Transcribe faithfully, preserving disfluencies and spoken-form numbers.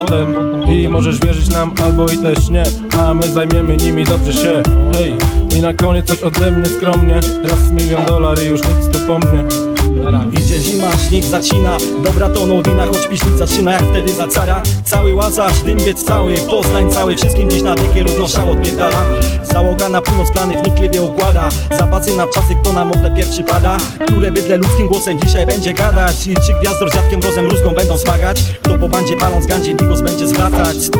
I możesz wierzyć nam albo i też nie, a my zajmiemy nimi dobrze się. Hej, i na koniec coś ode mnie skromnie. Raz milion dolar i już nic tu po mnie. Idzie zima, śnieg zacina. Dobra to nowina, choć piśnik zaczyna jak wtedy za cara. Cały Łazarz, Dymbiec cały, Poznań cały, wszystkim dziś na wieki roznoszał odpierdala. Załoga na północ plany wnikliwie układa. Zabacy na czasy, kto na modle pierwszy pada. Które bydle ludzkim głosem dzisiaj będzie gadać. I czy gwiazdor z dziadkiem Rozem rózgą będą smagać. Kto po bandzie paląc gandzie bigos będzie zwracać.